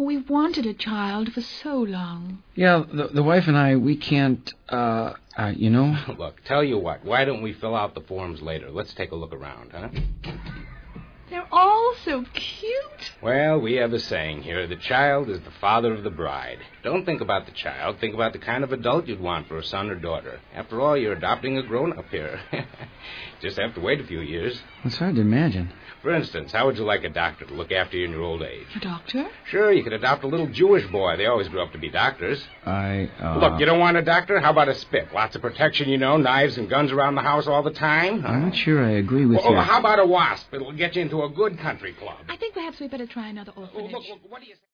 we've wanted a child for so long. Yeah, the wife and I, we can't, you know. Look, tell you what, why don't we fill out the forms later? Let's take a look around, huh? They're all so cute. Well, we have a saying here, the child is the father of the bride. Don't think about the child, think about the kind of adult you'd want for a son or daughter. After all, you're adopting a grown-up here. Just have to wait a few years. It's hard to imagine. For instance, how would you like a doctor to look after you in your old age? A doctor? Sure, you could adopt a little Jewish boy. They always grow up to be doctors. Look, you don't want a doctor? How about a spit? Lots of protection, you know, knives and guns around the house all the time. I'm not sure I agree with you. How about a wasp? It'll get you into a good country club. I think perhaps we'd better try another orphanage. Look, what do you say?